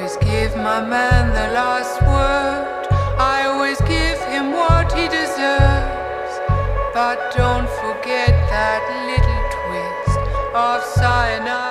always give my man the last word. I always give him what he deserves. But don't forget that little twist of cyanide.